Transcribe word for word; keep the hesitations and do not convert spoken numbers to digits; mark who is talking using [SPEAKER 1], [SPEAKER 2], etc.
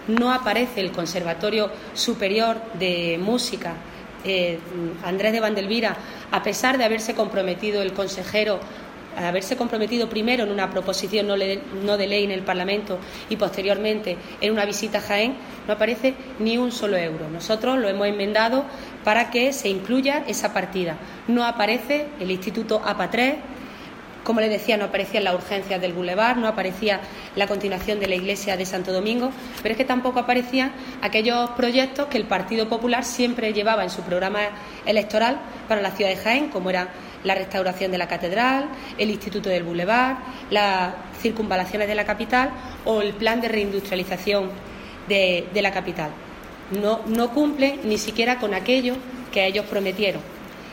[SPEAKER 1] no aparece el Conservatorio Superior de Música eh, Andrés de Vandelvira, a pesar de haberse comprometido el consejero, al haberse comprometido primero en una proposición no, le, no de ley en el Parlamento y posteriormente en una visita a Jaén, no aparece ni un solo euro. Nosotros lo hemos enmendado para que se incluya esa partida. No aparece el Instituto A P A tres, como les decía, no aparecían las urgencias del Boulevard, no aparecía la continuación de la iglesia de Santo Domingo, pero es que tampoco aparecían aquellos proyectos que el Partido Popular siempre llevaba en su programa electoral para la ciudad de Jaén, como eran la restauración de la catedral, el Instituto del Boulevard, las circunvalaciones de la capital o el plan de reindustrialización de, de la capital. No, no cumplen ni siquiera con aquello que ellos prometieron.